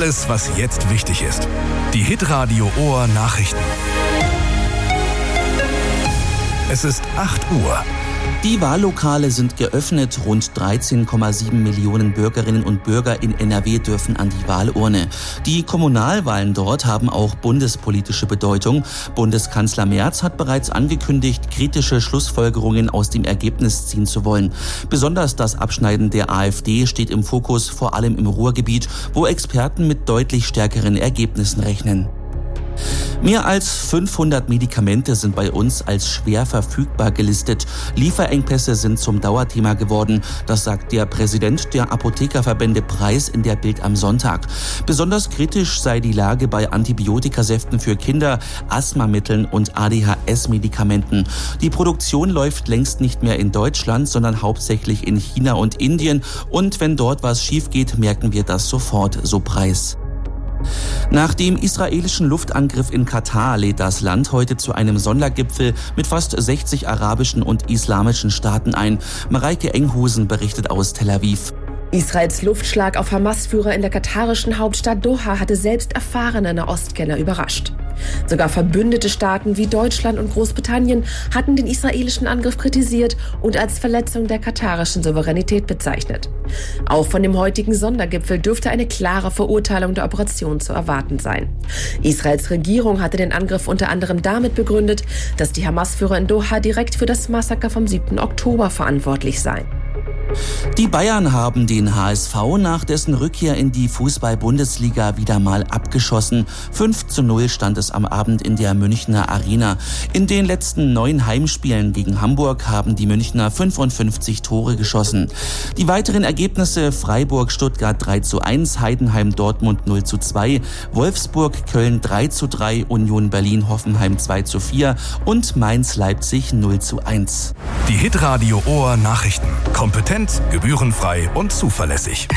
Alles, was jetzt wichtig ist. Die Hitradio Ohr Nachrichten. Es ist 8 Uhr. Die Wahllokale sind geöffnet. Rund 13,7 Millionen Bürgerinnen und Bürger in NRW dürfen an die Wahlurne. Die Kommunalwahlen dort haben auch bundespolitische Bedeutung. Bundeskanzler Merz hat bereits angekündigt, kritische Schlussfolgerungen aus dem Ergebnis ziehen zu wollen. Besonders das Abschneiden der AfD steht im Fokus, vor allem im Ruhrgebiet, wo Experten mit deutlich stärkeren Ergebnissen rechnen. Mehr als 500 Medikamente sind bei uns als schwer verfügbar gelistet. Lieferengpässe sind zum Dauerthema geworden. Das sagt der Präsident der Apothekerverbände Preis in der Bild am Sonntag. Besonders kritisch sei die Lage bei Antibiotikasäften für Kinder, Asthmamitteln und ADHS-Medikamenten. Die Produktion läuft längst nicht mehr in Deutschland, sondern hauptsächlich in China und Indien. Und wenn dort was schief geht, merken wir das sofort, so Preis. Nach dem israelischen Luftangriff in Katar lädt das Land heute zu einem Sondergipfel mit fast 60 arabischen und islamischen Staaten ein. Mareike Enghusen berichtet aus Tel Aviv. Israels Luftschlag auf Hamas-Führer in der katarischen Hauptstadt Doha hatte selbst erfahrene Nahostkenner überrascht. Sogar verbündete Staaten wie Deutschland und Großbritannien hatten den israelischen Angriff kritisiert und als Verletzung der katarischen Souveränität bezeichnet. Auch von dem heutigen Sondergipfel dürfte eine klare Verurteilung der Operation zu erwarten sein. Israels Regierung hatte den Angriff unter anderem damit begründet, dass die Hamas-Führer in Doha direkt für das Massaker vom 7. Oktober verantwortlich seien. Die Bayern haben den HSV nach dessen Rückkehr in die Fußball-Bundesliga wieder mal abgeschossen. 5:0 stand es am Abend in der Münchner Arena. In den letzten 9 Heimspielen gegen Hamburg haben die Münchner 55 Tore geschossen. Die weiteren Ergebnisse: Freiburg-Stuttgart 3:1, Heidenheim-Dortmund 0:2, Wolfsburg-Köln 3:3, Union Berlin-Hoffenheim 2:4 und Mainz-Leipzig 0:1. Die Hitradio Ohr Nachrichten. Kompetent, gebührenfrei und zuverlässig.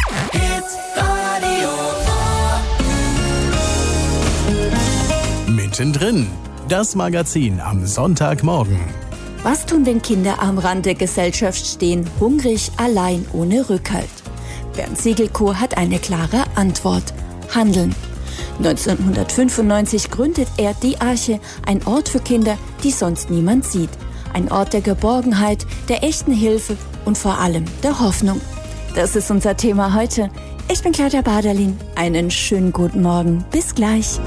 Mittendrin. Das Magazin am Sonntagmorgen. Was tun, wenn Kinder am Rand der Gesellschaft stehen, hungrig, allein, ohne Rückhalt? Bernd Segelkow hat eine klare Antwort: Handeln. 1995 gründet er die Arche, ein Ort für Kinder, die sonst niemand sieht. Ein Ort der Geborgenheit, der echten Hilfe und vor allem der Hoffnung. Das ist unser Thema heute. Ich bin Claudia Baderlin. Einen schönen guten Morgen. Bis gleich.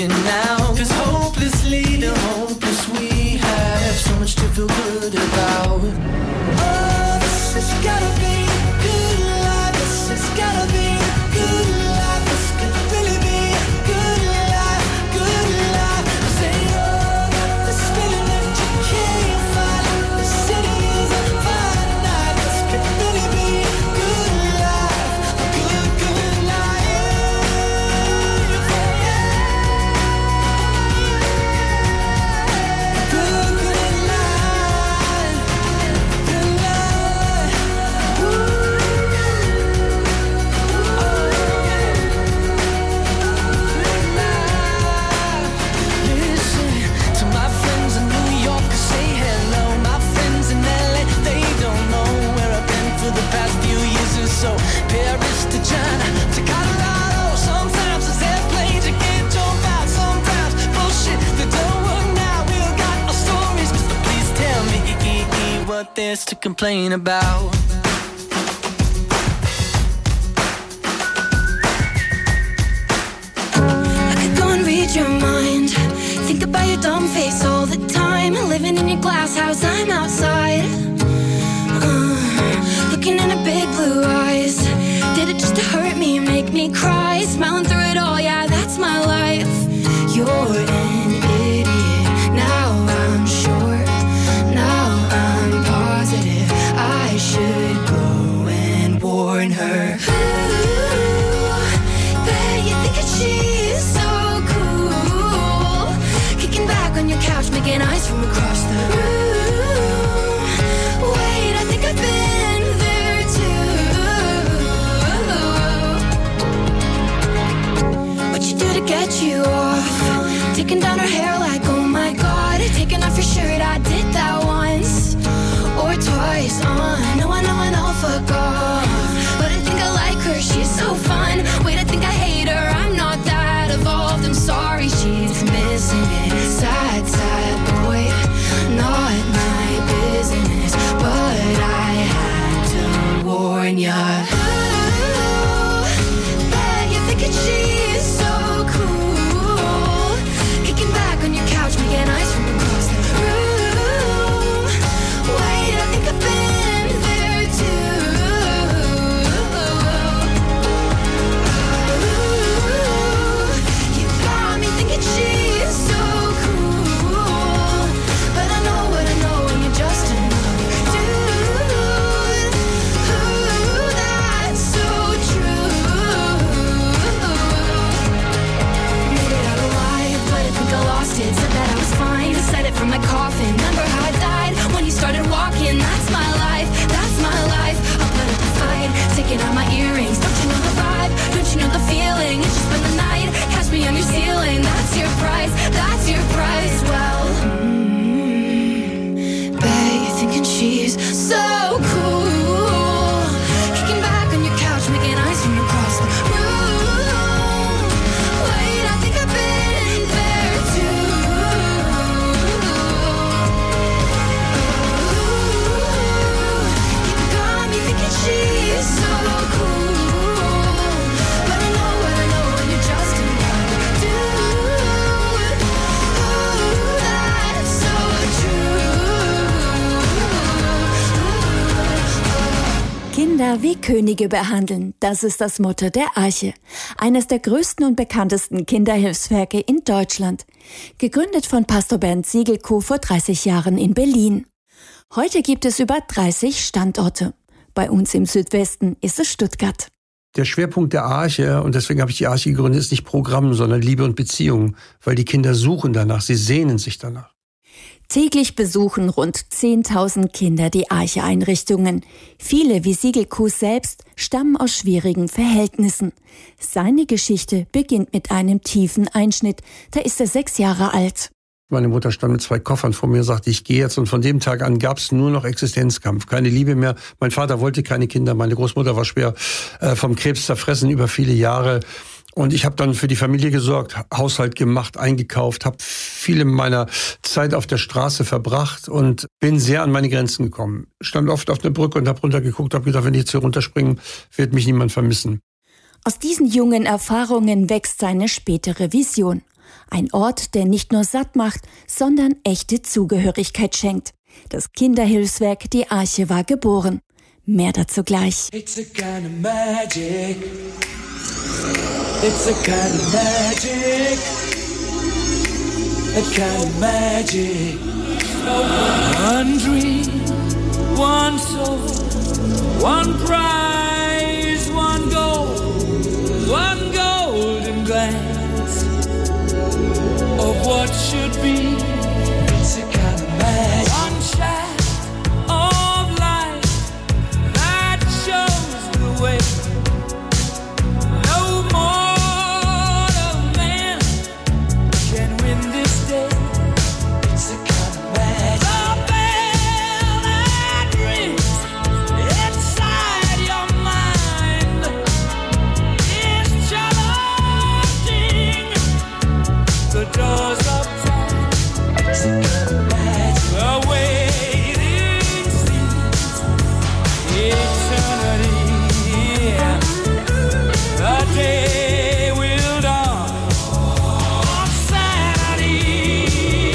looking now. 'Cause hopelessly the hopeless we have so much to feel good about. Oh, this has gotta be good life. This has gotta be good life. This could really be good life, good life. I say, oh, this feeling that you can't find. The city is on fire tonight. This could really be good life, good, good life. Good, good life, good life. Listen to my friends in New York, say hello. My friends in LA, they don't know where I've been for the past few years or so. Paris to China to Colorado. Sometimes it's airplanes you can't jump out. Sometimes bullshit that don't work now. We all got our stories, so please tell me what there's to complain about. I could go and read your mind. Think about your dumb face all the time. Living in your glass house, I'm outside. Looking in her big blue eyes. Did it just to hurt me, make me cry? Smiling through it all, yeah, that's my life. You're an idiot. Now I'm sure. Now I'm positive. I should go and warn her. Ooh, bet you think that she's so cool. Kicking back on your couch, making eyes from across the room. Wait, I think I've been there too. What you do to get you off? Taking down her hair like, oh my god. Taking off your shirt, I did that once or twice. I know, fuck off. But I think I like her, she's so fun. Wait, I think I hate her, I'm not that evolved. I'm sorry, she's missing it. Sad, sad boy, not my business. But I had to warn ya. Ooh, bet you're thinking she's so cool. Kicking back on your couch, making eyes from across the room. Wait, I think I've been there too. Ooh, you got me thinking she's so cool. But I know what I know, and you're just another dude. Ooh, that's so true. Made it out alive, but I think I lost it. Said that I was fine, said it from my coffin. Remember how I died when you started walking? That's my life, that's my life. I'll put up a fight, taking out my earrings. Don't you know the vibe? Don't you know the feeling? It's just been the night, catch me on your ceiling. That's your price, that's your price. Well, bet you're thinking she's so cool. Kicking back on your couch, making eyes from across the room. Wait, I think I've been there too. You got me thinking she's so cool. But I know what I know, and you're just another dude. Ooh, that's so true. Kinder wie Könige behandeln, das ist das Motto der Arche. Eines der größten und bekanntesten Kinderhilfswerke in Deutschland. Gegründet von Pastor Bernd Siegelkow vor 30 Jahren in Berlin. Heute gibt es über 30 Standorte. Bei uns im Südwesten ist es Stuttgart. Der Schwerpunkt der Arche, und deswegen habe ich die Arche gegründet, ist nicht Programm, sondern Liebe und Beziehung, weil die Kinder suchen danach, sie sehnen sich danach. Täglich besuchen rund 10.000 Kinder die Arche-Einrichtungen. Viele, wie Siegelkow selbst, stammen aus schwierigen Verhältnissen. Seine Geschichte beginnt mit einem tiefen Einschnitt. Da ist er 6 Jahre alt. Meine Mutter stand mit 2 Koffern vor mir und sagte, ich gehe jetzt. Und von dem Tag an gab es nur noch Existenzkampf, keine Liebe mehr. Mein Vater wollte keine Kinder, meine Großmutter war schwer vom Krebs zerfressen über viele Jahre. Und ich habe dann für die Familie gesorgt, Haushalt gemacht, eingekauft, habe viele meiner Zeit auf der Straße verbracht und bin sehr an meine Grenzen gekommen. Stand oft auf der Brücke und habe runtergeguckt, habe gedacht, wenn ich jetzt hier runterspringe, wird mich niemand vermissen. Aus diesen jungen Erfahrungen wächst seine spätere Vision. Ein Ort, der nicht nur satt macht, sondern echte Zugehörigkeit schenkt. Das Kinderhilfswerk Die Arche war geboren. Mehr dazu gleich. It's a kind of magic. It's a kind of magic. A kind of magic. One dream, one soul, one prize, one goal, one golden glance of what should be. It's a kind of magic. One shaft of light that shows the way. No mortal man can win this day. It's a kind of magic. The bell that rings inside your mind is challenging the doors of time. It's a kind of magic. The waiting seems eternity. The day will dawn on Saturday.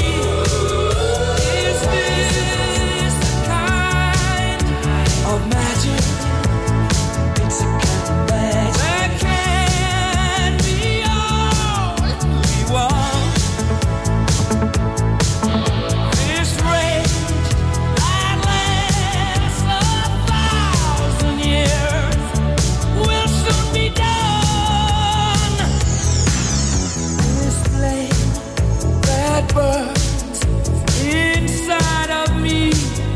Is this the kind of magic? It's a kind of magic. There can be only one. This rage that lasts 1,000 years will soon be done. This flame that burns inside of me,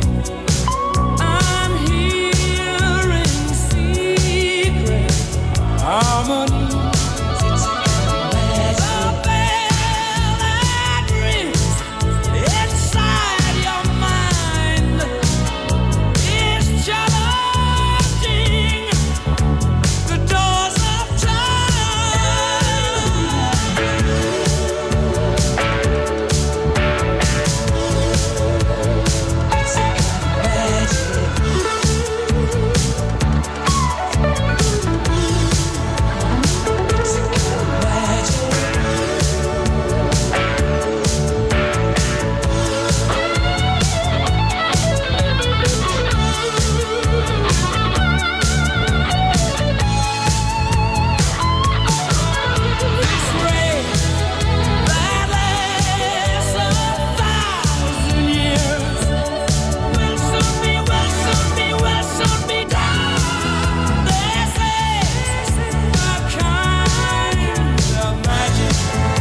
I'm hearing secret harmonies. It's a kind of magic. The bell that rings inside your mind is challenging the doors of time. It's a kind of magic. It's a kind of magic. This rain that lasts 1,000 years will soon be done. This is a kind of magic.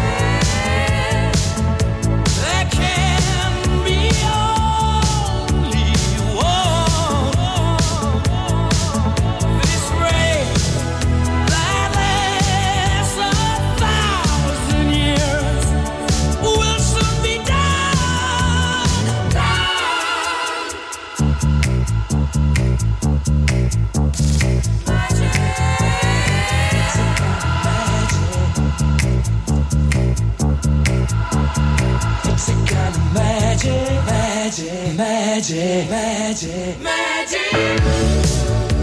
There can be only one. This rain that lasts 1,000 years will soon be done. It's a kind of magic, magic, magic, magic, magic.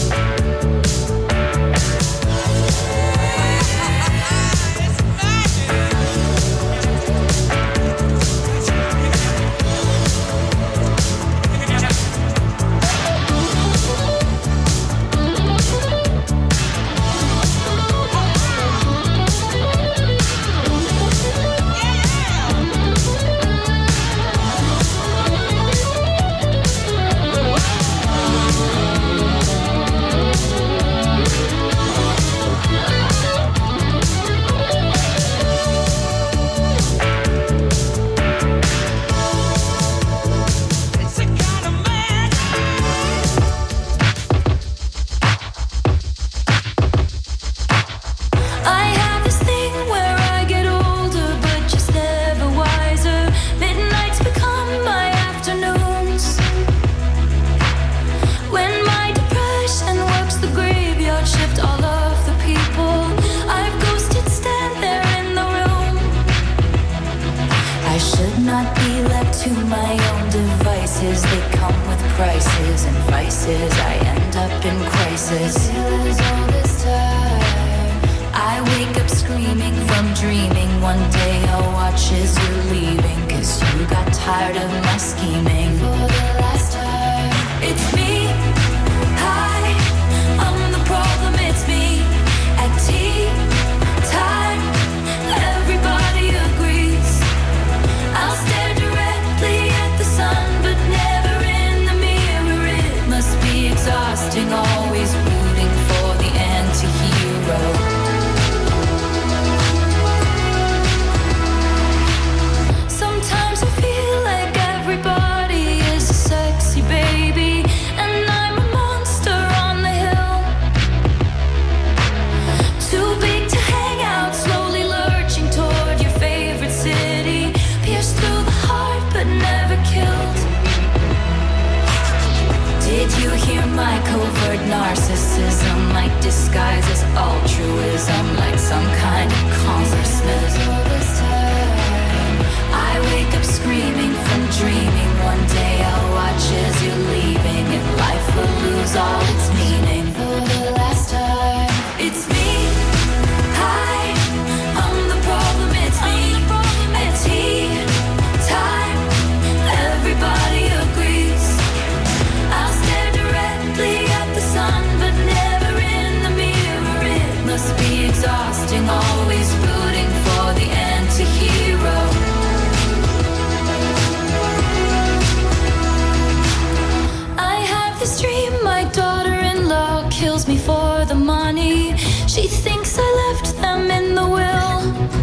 prices and vices, I end up in crisis. All this time, I wake up screaming from dreaming one day watch as you're leaving, 'cause you got tired of my scheming. For the last time, it's me. Hi, I'm the problem, it's me. At tea time, everybody agrees. I'll stare directly at the sun, but never in the mirror. It must be exhausting, always rooting for the anti-hero. Sometimes I feel like everybody is a sexy baby, and I'm a monster on the hill. Too big to hang out, slowly lurching toward your favorite city. Pierced through the heart, but never killed. Did you hear my covert narcissism? Like disguise as altruism, like some kind of consciousness. I wake up screaming from dreaming. One day I'll watch as you're leaving, and life will lose all its meaning. For the last time, it's me. Hi, I'm the problem, it's me. At tea time, everybody agrees. I'll stare directly at the sun, but never in the mirror. It must be exhausting, always rooting for the anti-hero. This dream, my daughter-in-law kills me for the money. She thinks I left them in the will.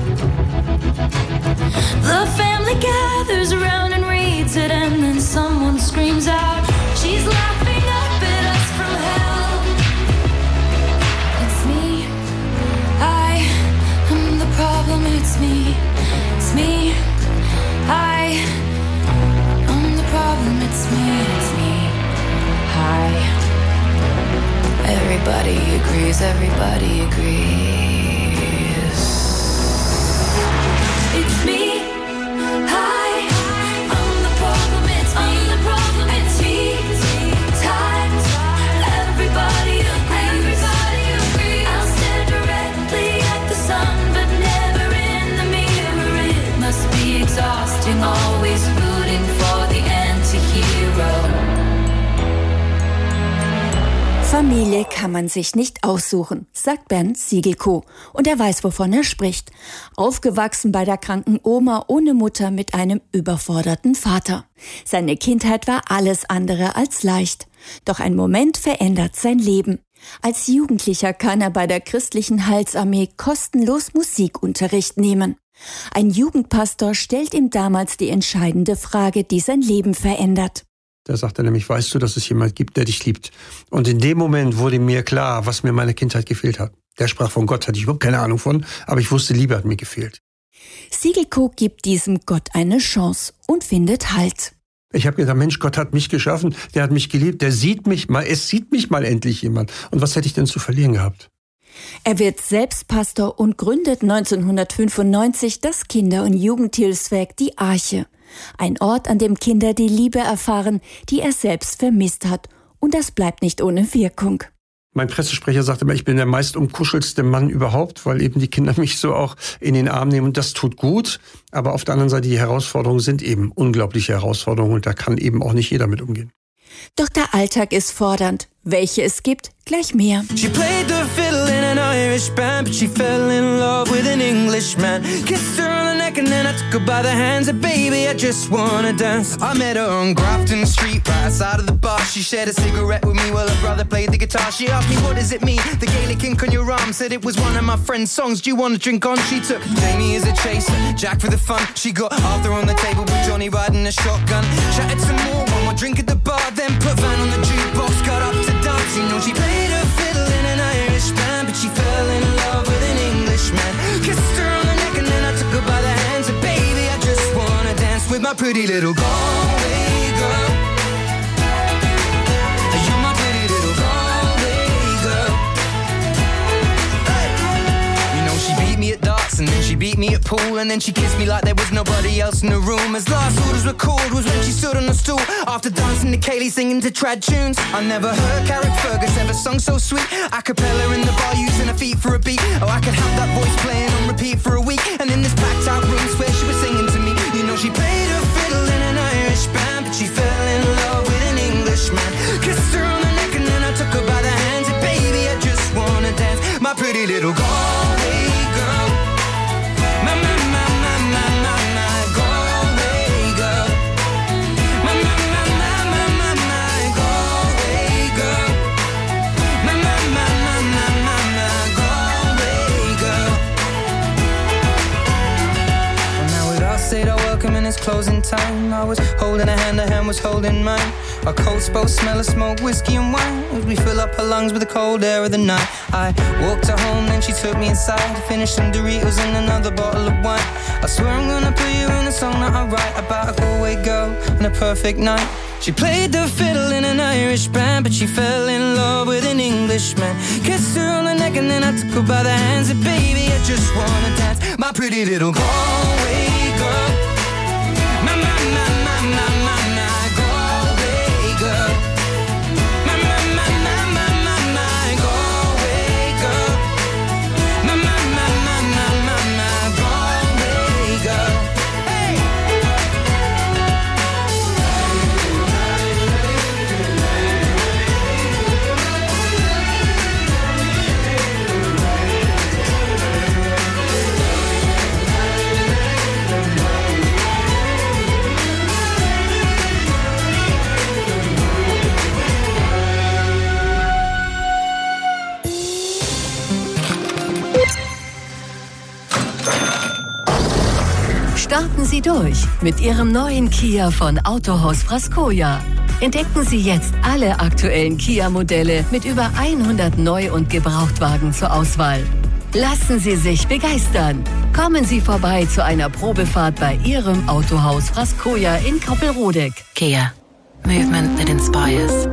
The family gathers around and reads it, and then someone screams out, she's laughing up at us from hell. It's me. I am the problem, it's me. It's me. I am the problem, it's me. It's me. Hi. Everybody agrees, everybody agrees. It's me. Hi. I'm the problem, it's me. I'm the problem, it's me. Times. Everybody agrees. Everybody agrees. I'll stare directly at the sun, but never in the mirror. It must be exhausting, always rooting for the anti-hero. Familie kann man sich nicht aussuchen, sagt Bernd Siegelko. Und er weiß, wovon er spricht. Aufgewachsen bei der kranken Oma ohne Mutter mit einem überforderten Vater. Seine Kindheit war alles andere als leicht. Doch ein Moment verändert sein Leben. Als Jugendlicher kann er bei der christlichen Heilsarmee kostenlos Musikunterricht nehmen. Ein Jugendpastor stellt ihm damals die entscheidende Frage, die sein Leben verändert. Da sagt er nämlich, weißt du, dass es jemand gibt, der dich liebt? Und in dem Moment wurde mir klar, was mir meine Kindheit gefehlt hat. Der sprach von Gott, hatte ich überhaupt keine Ahnung von, aber ich wusste, Liebe hat mir gefehlt. Siegelko gibt diesem Gott eine Chance und findet Halt. Ich habe gedacht, Mensch, Gott hat mich geschaffen, der hat mich geliebt, der sieht mich mal, es sieht mich mal endlich jemand. Und was hätte ich denn zu verlieren gehabt? Er wird selbst Pastor und gründet 1995 das Kinder- und Jugendhilfswerk Die Arche. Ein Ort, an dem Kinder die Liebe erfahren, die er selbst vermisst hat. Und das bleibt nicht ohne Wirkung. Mein Pressesprecher sagte immer, ich bin der meist umkuschelste Mann überhaupt, weil eben die Kinder mich so auch in den Arm nehmen. Und das tut gut. Aber auf der anderen Seite, die Herausforderungen sind eben unglaubliche Herausforderungen. Und da kann eben auch nicht jeder mit umgehen. Doch der Alltag ist fordernd. Welche es gibt, gleich mehr. She played the fiddle in an Irish band, but she fell in love with an Englishman. Kissed her on the neck and then I took her by the hands. And baby, I just wanna dance. I met her on Grafton Street, right outside of the bar. She shared a cigarette with me while her brother played the guitar. She asked me, what does it mean? The Gaelic ink on your arm. Said it was one of my friend's songs. Do you want to drink on? She took Jamie as a chaser, Jack for the fun. She got Arthur on the table with Johnny riding a shotgun. Chatted some more, one more drink at the bar. Then put Van on the jukebox, got up to dance. You know she played her fiddle in an Irish band, but she fell in love with an Englishman. Kissed her on the neck and then I took her by the hands. And baby, I just wanna dance with my pretty little Galway girl. You're my pretty little Galway girl. Hey. You know she beat me at darts and then she beat me at pool, and then she kissed me like there was nobody else in the room. As last orders were called was when she stood on the stool after dancing to Kaylee singing to trad tunes. I never heard Carrick Fergus ever sung so sweet. A cappella in the bar using her feet for a beat. Oh, I could have that voice playing on repeat for a week. And in this packed out room, swear she was singing pretty little Galway girl. My, my, my, my, my, my, my Galway girl. My, my, my, my, my, my, my Galway girl. My, my, my, my, my, my, my Galway girl. Well, now we've all said our welcome and it's closing time. I was holding a hand was holding mine. Our coats both smell of smoke, whiskey and wine as we fill up her lungs with the cold air of the night. I walked her home, then she took me inside to finish some Doritos and another bottle of wine. I swear I'm gonna put you in a song that I write about a Galway girl and a perfect night. She played the fiddle in an Irish band, but she fell in love with an Englishman. Kissed her on the neck and then I took her by the hands. And baby, I just wanna dance, my pretty little Galway girl. My, my, my, my, my, my, my Galway girl. My, my, my, my, my, my, my Galway girl. My, my, my, my, my, my, my Galway girl. Hey! Starten Sie durch mit Ihrem neuen Kia von Autohaus Frascoja. Entdecken Sie jetzt alle aktuellen Kia-Modelle mit über 100 Neu- und Gebrauchtwagen zur Auswahl. Lassen Sie sich begeistern. Kommen Sie vorbei zu einer Probefahrt bei Ihrem Autohaus Frascoja in Koppelrodeck. Kia. Movement that inspires.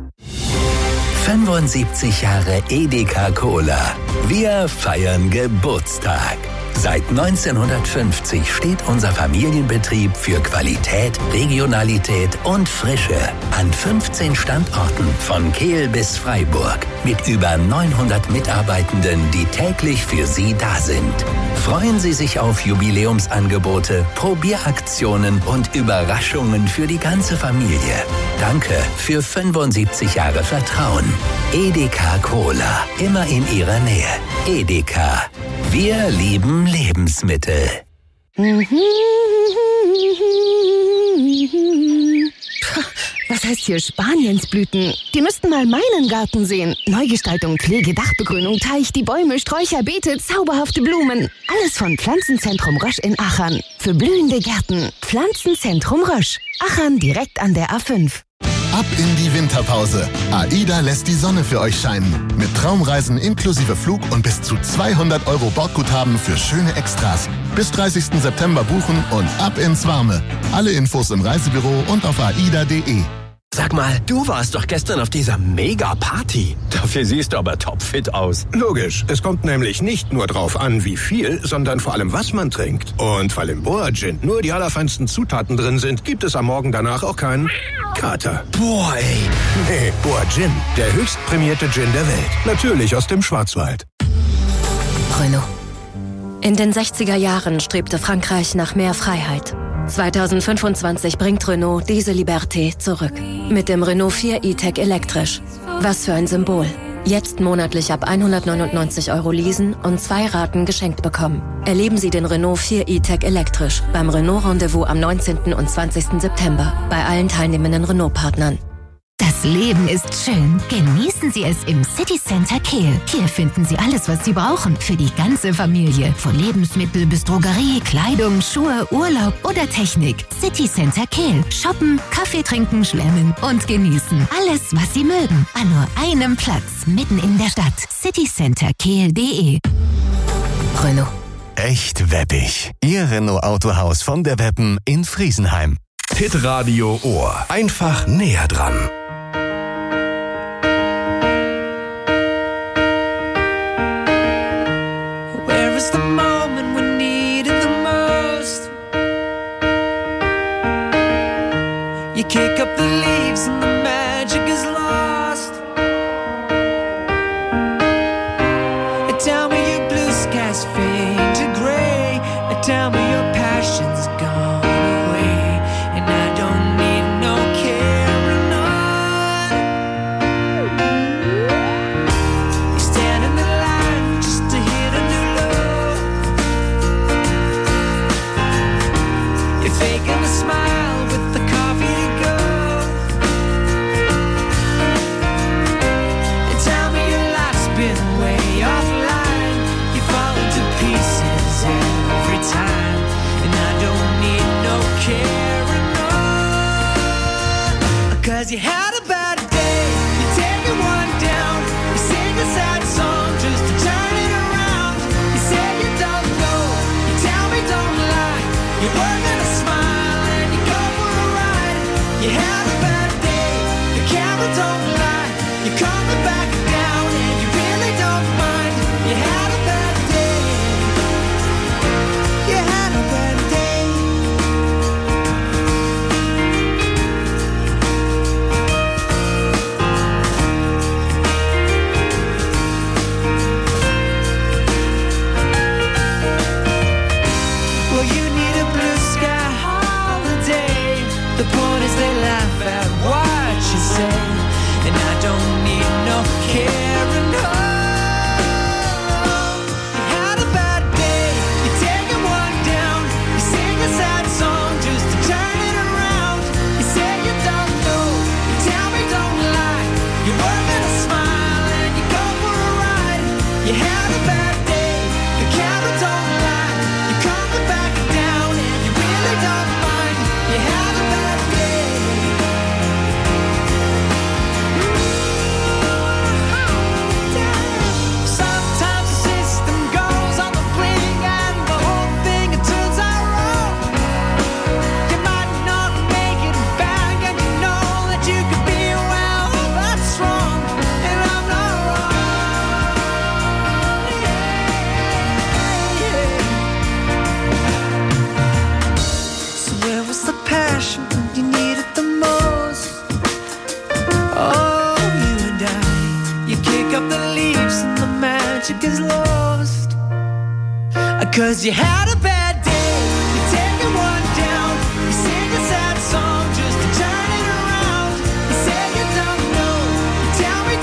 75 Jahre Edeka Cola. Wir feiern Geburtstag. Seit 1950 steht unser Familienbetrieb für Qualität, Regionalität und Frische an 15 Standorten von Kehl bis Freiburg mit über 900 Mitarbeitenden, die täglich für Sie da sind. Freuen Sie sich auf Jubiläumsangebote, Probieraktionen und Überraschungen für die ganze Familie. Danke für 75 Jahre Vertrauen. Edeka Cola, immer in Ihrer Nähe. Edeka. Wir lieben Lebensmittel. Was heißt hier Spaniensblüten? Die müssten mal meinen Garten sehen. Neugestaltung, Pflege, Dachbegrünung, Teich, die Bäume, Sträucher, Beete, zauberhafte Blumen. Alles von Pflanzenzentrum Rösch in Achern. Für blühende Gärten. Pflanzenzentrum Rösch. Achern direkt an der A5. Ab in die Winterpause. AIDA lässt die Sonne für euch scheinen. Mit Traumreisen inklusive Flug und bis zu 200 € Bordguthaben für schöne Extras. Bis 30. September buchen und ab ins Warme. Alle Infos im Reisebüro und auf aida.de. Sag mal, du warst doch gestern auf dieser Mega-Party. Dafür siehst du aber topfit aus. Logisch. Es kommt nämlich nicht nur drauf an, wie viel, sondern vor allem, was man trinkt. Und weil im Boa Gin nur die allerfeinsten Zutaten drin sind, gibt es am Morgen danach auch keinen Kater. Boah, ey. Nee, Boa Gin. Der höchst prämierte Gin der Welt. Natürlich aus dem Schwarzwald. Renault. In den 60er Jahren strebte Frankreich nach mehr Freiheit. 2025 bringt Renault diese Liberté zurück. Mit dem Renault 4 E-Tech elektrisch. Was für ein Symbol. Jetzt monatlich ab 199 € leasen und 2 Raten geschenkt bekommen. Erleben Sie den Renault 4 E-Tech elektrisch beim Renault Rendezvous am 19. und 20. September bei allen teilnehmenden Renault-Partnern. Das Leben ist schön. Genießen Sie es im City Center Kehl. Hier finden Sie alles, was Sie brauchen für die ganze Familie. Von Lebensmittel bis Drogerie, Kleidung, Schuhe, Urlaub oder Technik. City Center Kehl. Shoppen, Kaffee trinken, schwärmen und genießen. Alles, was Sie mögen. An nur einem Platz, mitten in der Stadt. citycenterkehl.de. Renault. Echt weppig. Ihr Renault Autohaus von der Weppen in Friesenheim. Hitradio Ohr. Einfach näher dran. Where is the moment we needed the most? You kick up the leaves and the magic is lost. Tell me your blue skies fade to gray. Tell me your passion's gone away. And I don't need no carrying on. You stand in the line, just You had a bad day, the camera don't lie. You're coming back down and you really don't mind. You had a bad day. Sometimes the system goes on the blink and the whole thing it turns out wrong. You might not make it back and you know that you could be well, that's wrong, and I'm not wrong. So where was the passion when you needed the most? Oh, you and I, you kick up the leaves and the magic is lost. 'Cause you had a bad